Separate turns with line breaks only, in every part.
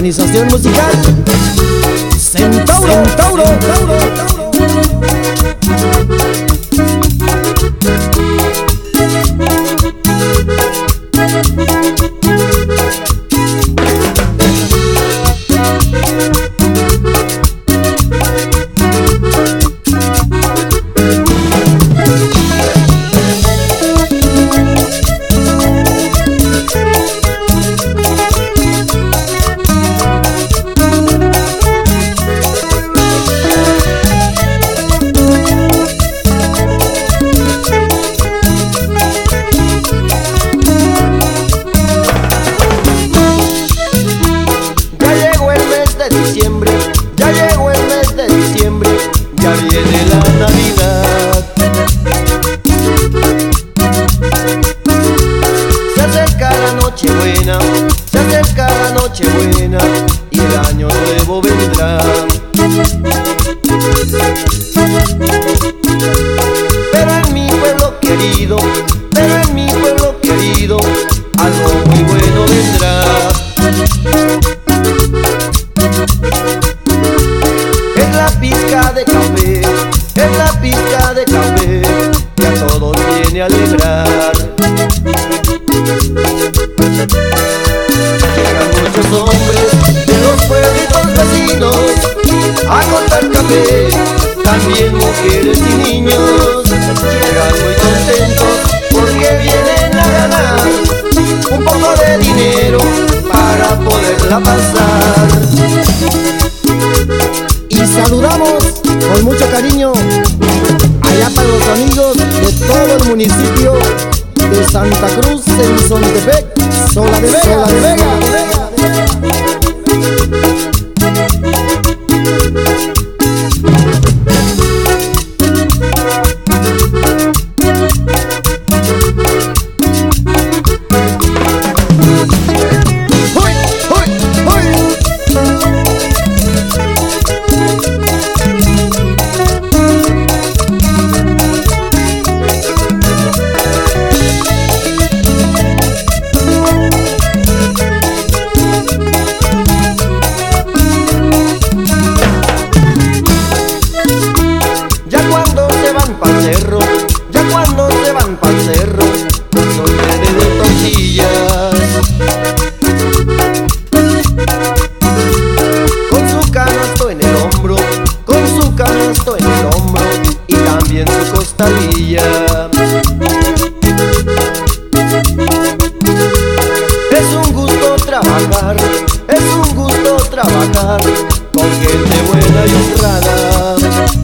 Organización musical Centauro, Centauro, Centauro.
Ya llegó el mes de diciembre, ya viene la Navidad. Se acerca la Nochebuena, se acerca la Nochebuena y el año nuevo vendrá. Pero en mi pueblo querido, pero en mi pueblo querido, algo muy bueno vendrá. Es la pizca de café, es la pizca de café que a todos viene a alegrar. Llegan muchos hombres de los pueblitos vecinos a cortar café, también mujeres y niños. Llegan muy contentos porque vienen a ganar un poco de dinero para poderla pasar.
Y saludamos con mucho cariño allá para los amigos de todo el municipio de Santa Cruz, en Xontepec, Sola de Vega, Sola de Vega, de Vega.
Ya cuando se van pa'l cerro, son redes de tortillas. Con su canasto en el hombro, con su canasto en el hombro y también su costalilla. Es un gusto trabajar, es un gusto trabajar con gente buena y honrada.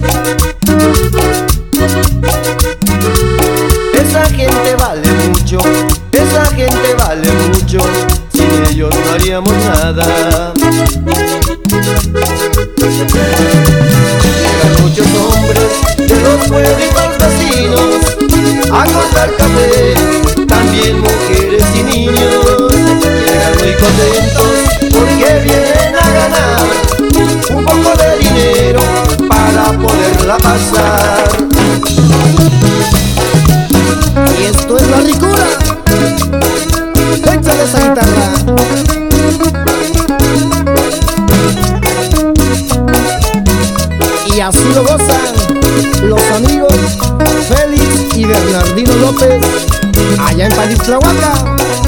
Esa gente vale mucho, esa gente vale mucho, sin ellos no haríamos nada. Llegan muchos hombres de los pueblitos vecinos a cortar café, también mujeres y niños. Llegan muy contentos porque vienen a ganar un poco de dinero para poderla pasar.
Y esto es la ricura. Échale esa guitarra. Y así lo gozan los amigos Félix y Bernardino López allá en París, Tlahuaca.